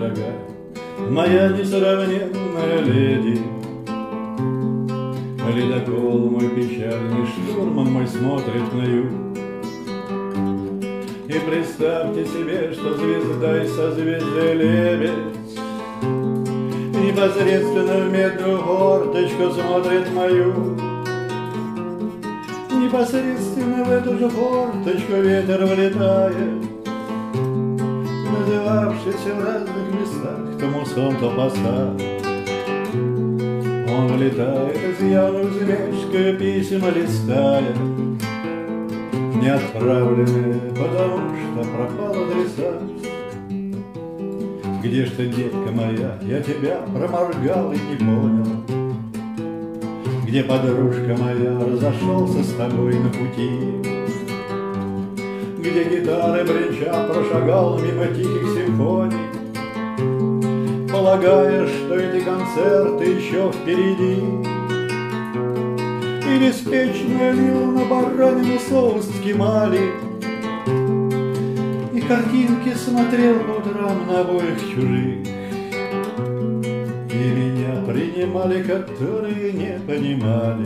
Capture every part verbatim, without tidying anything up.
дорогая, моя несравненная леди. Ледокол мой печальный, штурман мой смотрит на юг. И представьте себе, что звезда из созвездия лебедь непосредственно в медную форточку смотрит мою. Непосредственно в эту же форточку ветер влетает, называвшийся в разных местах то мусом, то постах. Он влетает из явной усмешкой, письма листая, не отправленные, потому что пропал адресат. Где ж ты, детка моя, я тебя проморгал и не понял. Где, подружка моя, разошелся с тобой на пути? Где гитары бренча прошагал мимо тихих симфоний, полагая, что эти концерты еще впереди? И беспечно лил на баранину соус скимали, и картинки смотрел по утрам на обоих чужих. И меня принимали, которые не понимали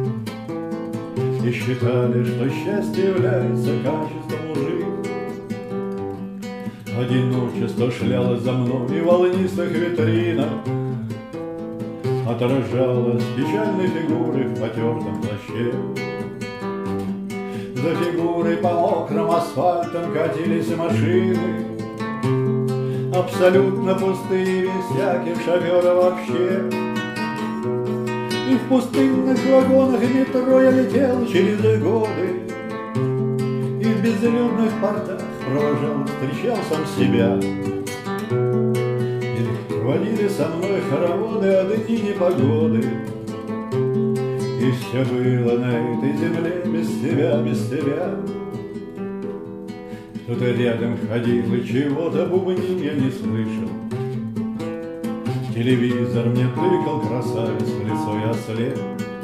и считали, что счастье является качеством лжи. Одиночество шлялось за мной и в волнистых витринах отражалось печальной фигурой в потертом плаще. За фигурой по мокрым асфальтам катились машины, абсолютно пустые, без всяких шоферов вообще. И в пустынных вагонах метро я летел через годы, и в безлюдных портах провожал, встречал сам себя. И водили со мной хороводы о дни непогоды, и все было на этой земле без тебя, без тебя. Кто-то рядом ходил и чего-то бубнил, я не слышал. Телевизор мне тыкал, красавец, в лицо я слеп.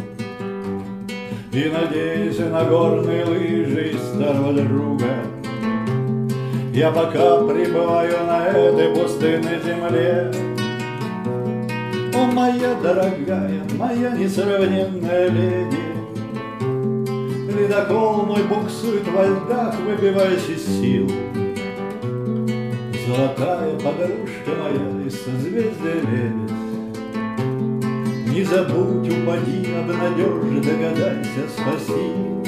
И надеюсь на горные лыжи и старого друга, я пока пребываю на этой пустынной земле. О, моя дорогая, моя несравненная леди, ледокол мой буксует во льдах, выбиваясь из сил. Золотая подружка моя из созвездия лебедь, не забудь, упади, обнадежь, догадайся, спаси.